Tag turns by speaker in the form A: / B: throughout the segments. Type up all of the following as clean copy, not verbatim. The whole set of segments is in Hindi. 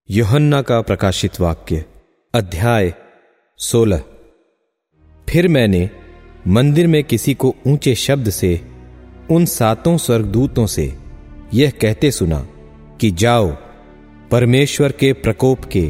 A: यूहन्ना का प्रकाशित वाक्य अध्याय 16। फिर मैंने मंदिर में किसी को ऊंचे शब्द से उन 7 स्वर्गदूतों से यह कहते सुना कि जाओ, परमेश्वर के प्रकोप के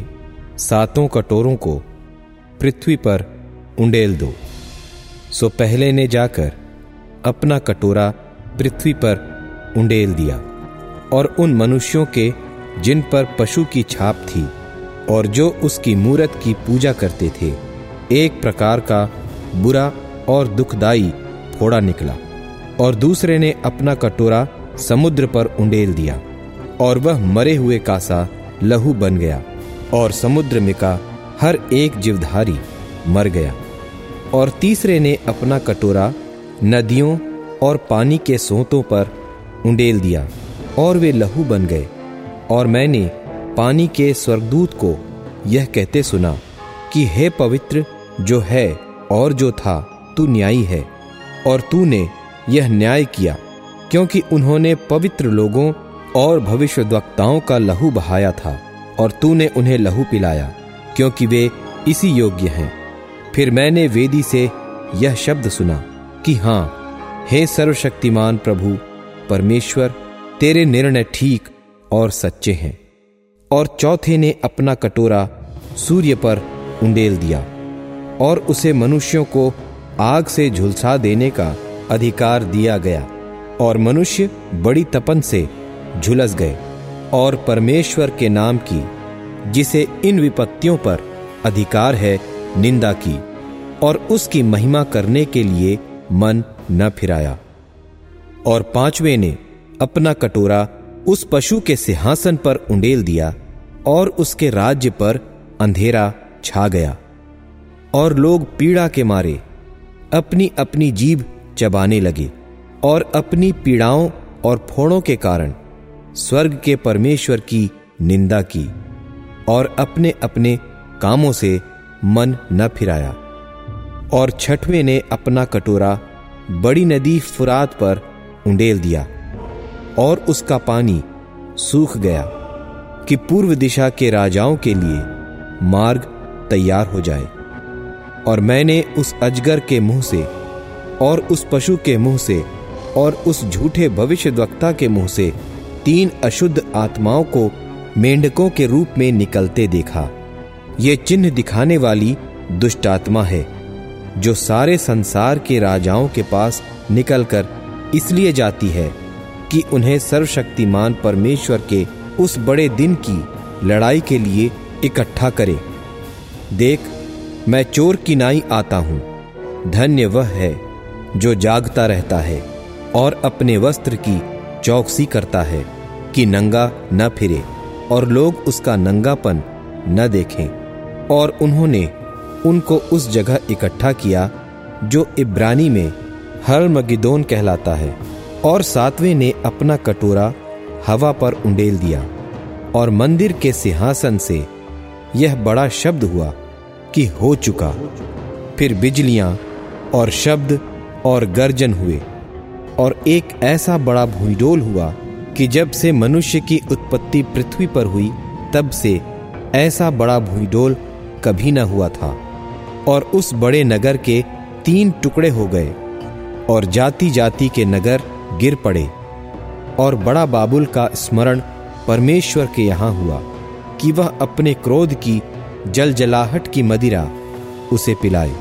A: 7 कटोरों को पृथ्वी पर उंडेल दो। सो पहले ने जाकर अपना कटोरा पृथ्वी पर उंडेल दिया, और उन मनुष्यों के जिन पर पशु की छाप थी और जो उसकी मूरत की पूजा करते थे, एक प्रकार का बुरा और दुखदाई फोड़ा निकला। और दूसरे ने अपना कटोरा समुद्र पर उंडेल दिया, और वह मरे हुए का सा लहू बन गया, और समुद्र में का हर एक जीवधारी मर गया। और तीसरे ने अपना कटोरा नदियों और पानी के सोतों पर उंडेल दिया, और वे लहू बन गए। और मैंने पानी के स्वर्गदूत को यह कहते सुना कि हे पवित्र जो है और जो था, तू न्यायी है, और तूने यह न्याय किया, क्योंकि उन्होंने पवित्र लोगों और भविष्यद्वक्ताओं का लहू बहाया था, और तूने उन्हें लहू पिलाया, क्योंकि वे इसी योग्य हैं। फिर मैंने वेदी से यह शब्द सुना कि हाँ, हे सर्वशक्तिमान प्रभु परमेश्वर, तेरे निर्णय ठीक और सच्चे हैं। और चौथे ने अपना कटोरा सूर्य पर उंडेल दिया, और उसे मनुष्यों को आग से झुलसा देने का अधिकार दिया गया, और मनुष्य बड़ी तपन से झुलस गए, और परमेश्वर के नाम की, जिसे इन विपत्तियों पर अधिकार है, निंदा की, और उसकी महिमा करने के लिए मन न फिराया। और 5वें ने अपना कटोरा उस पशु के सिंहासन पर उंडेल दिया, और उसके राज्य पर अंधेरा छा गया, और लोग पीड़ा के मारे अपनी अपनी जीभ चबाने लगे, और अपनी पीड़ाओं और फोड़ों के कारण स्वर्ग के परमेश्वर की निंदा की, और अपने अपने कामों से मन न फिराया। और 6वें ने अपना कटोरा बड़ी नदी फुरात पर उंडेल दिया, और उसका पानी सूख गया, कि पूर्व दिशा के राजाओं के लिए मार्ग तैयार हो जाए। और मैंने उस अजगर के मुंह से और उस पशु के मुंह से और उस झूठे भविष्यद्वक्ता के मुंह से 3 अशुद्ध आत्माओं को मेंढकों के रूप में निकलते देखा। ये चिन्ह दिखाने वाली दुष्ट आत्मा है, जो सारे संसार के राजाओं के पास निकलकर इसलिए जाती है कि उन्हें सर्वशक्तिमान परमेश्वर के उस बड़े दिन की लड़ाई के लिए इकट्ठा करे। देख, मैं चोर की नाई आता हूं। धन्य वह है जो जागता रहता है और अपने वस्त्र की चौकसी करता है, कि नंगा न फिरे और लोग उसका नंगापन न देखें। और उन्होंने उनको उस जगह इकट्ठा किया जो इब्रानी में हर्मगिदोन कहलाता है। और 7वें ने अपना कटोरा हवा पर उंडेल दिया, और मंदिर के सिंहासन से यह बड़ा शब्द हुआ कि हो चुका। फिर बिजलियां और शब्द और गर्जन हुए, और एक ऐसा बड़ा भूइंडोल हुआ कि जब से मनुष्य की उत्पत्ति पृथ्वी पर हुई, तब से ऐसा बड़ा भूइंडोल कभी न हुआ था। और उस बड़े नगर के 3 टुकड़े हो गए, और जाति जाति के नगर गिर पड़े। और बड़ा बाबुल का स्मरण परमेश्वर के यहाँ हुआ कि वह अपने क्रोध की जलजलाहट की मदिरा उसे पिलाए।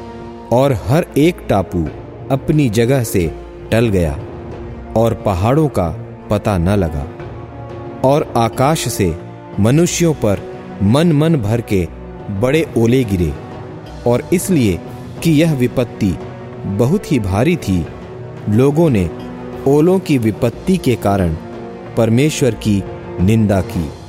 A: और हर एक टापू अपनी जगह से टल गया, और पहाड़ों का पता न लगा। और आकाश से मनुष्यों पर मन मन भर के बड़े ओले गिरे, और इसलिए कि यह विपत्ति बहुत ही भारी थी, लोगों ने ओलों की विपत्ति के कारण परमेश्वर की निंदा की।